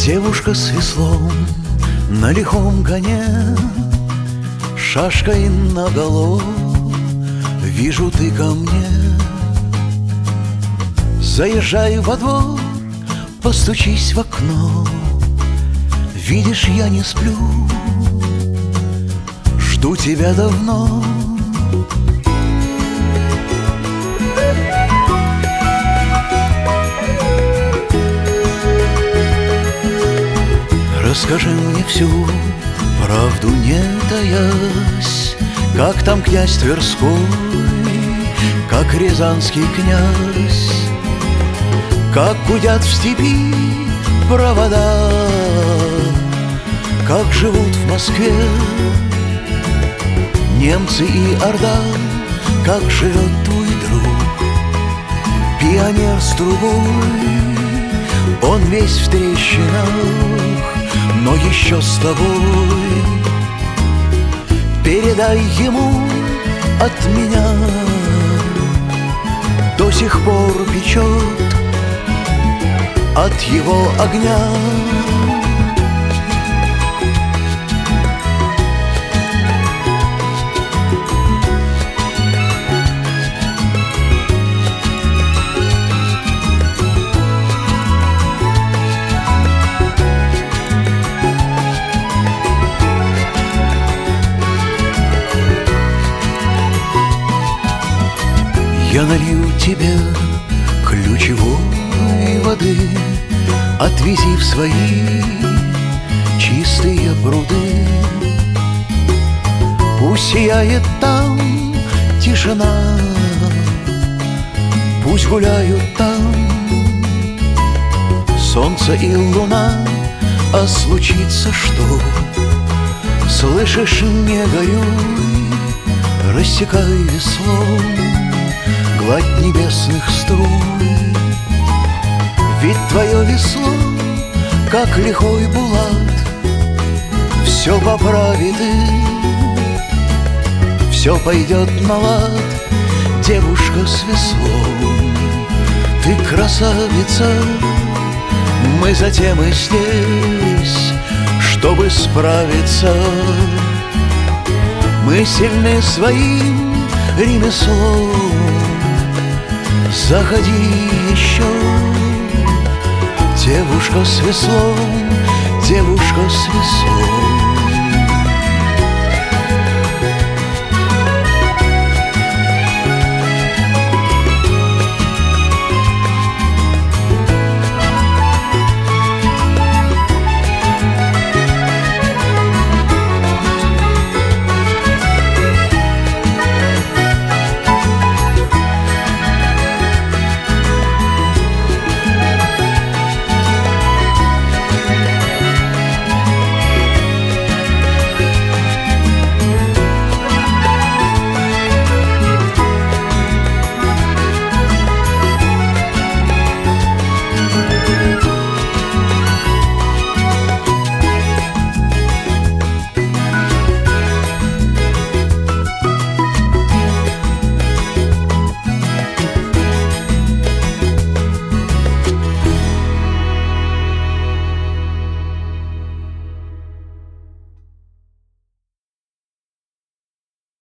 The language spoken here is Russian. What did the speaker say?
Девушка с веслом на лихом коне, шашкой наголо, вижу, ты ко мне. Заезжай во двор, постучись в окно. Видишь, я не сплю, жду тебя давно. Расскажи мне всю правду, не таясь, как там князь Тверской, как рязанский князь, как гудят в степи провода, как живут в Москве немцы и орда, как живет твой друг, пионер с трубой. Он весь в трещинах, но еще с тобой. Передай ему от меня, до сих пор печет от его огня. Я налью тебе ключевой воды, отвези в свои чистые пруды. Пусть сияет там тишина, пусть гуляют там солнце и луна. А случится что? Слышишь, не горюй, рассекай веслом гладь небесных струй. Ведь твое весло, как лихой булат, все поправит и все пойдет на лад. Девушка с веслом, ты красавица, мы затем и здесь, чтобы справиться. Мы сильны своим ремеслом. Заходи еще, девушка с веслом, девушка с веслом.